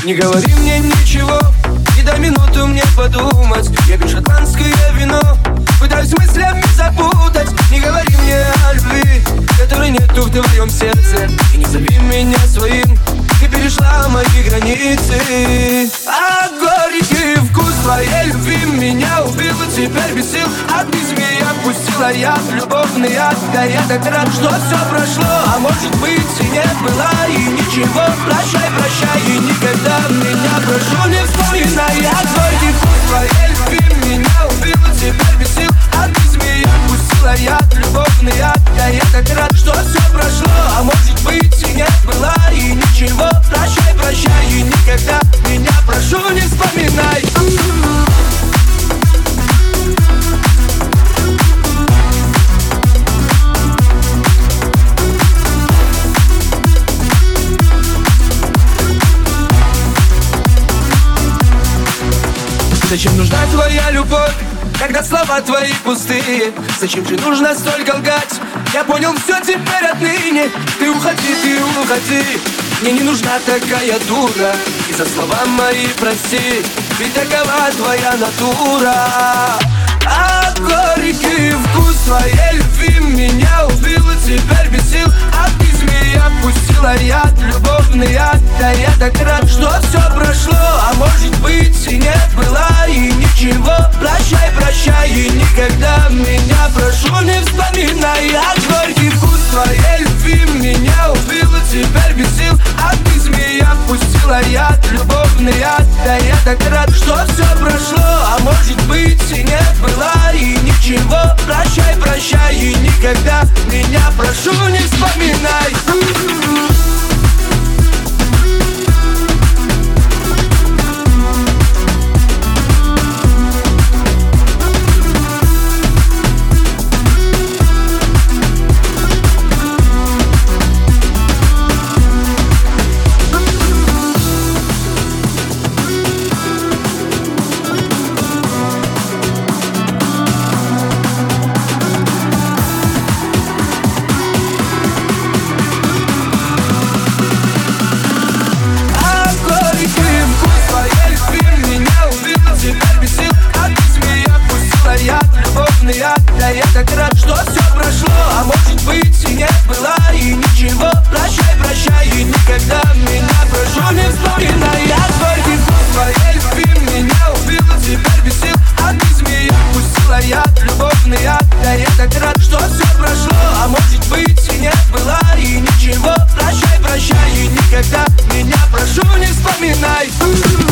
Не говори мне ничего, не дай минуту мне подумать. Я пью шотландское вино, пытаюсь мыслями запутать. Не говори мне о любви, которой нету в твоем сердце. И не зови меня своим, ты перешла мои границы. А горький вкус твоей любви меня убил, и теперь без сил. А ты змея пустила яд, любовный яд. Да я так рад, что все прошло, а может быть и не было, и ничего. Прощай, прощай, и никогда меня прошу не вспоминай. А горький вкус твоей любви меня убил, и теперь без сил. А ты змея пустила яд, любовный яд. Да я так рад, что все прошло, а может быть и не было, и ничего. Прощай, прощай, и никогда меня прошу не вспоминай. Зачем нужна твоя любовь, когда слова твои пустые? Зачем же нужно столько лгать? Я понял все теперь отныне. Ты уходи, мне не нужна такая дура. И за слова мои прости, ведь такова твоя натура. А горький вкус твоей любви меня убил, и теперь без сил. А ты змея пустила яд, любовный яд. Да я так рад, что все прошло, а может быть и не было, и ничего. Прощай, прощай, и никогда меня прошу не вспоминай. А горький вкус твоей любви меня убил, и теперь без сил. А ты змея пустила яд, любовный яд. Да я так рад, что все прошло, а может быть и не было, и ничего. Прощай, прощай, и никогда меня прошу не вспоминай. Да я так рад, что все прошло, а может быть и не было, и ничего. Прощай, прощай, и никогда меня прошу не вспоминай. А горький вкус твоей любви меня убил, и теперь без сил. А ты змея пустила яд, любовный яд. Да я так рад, что все прошло, а может быть и не было, и ничего. Прощай, прощай, и никогда меня прошу не вспоминай.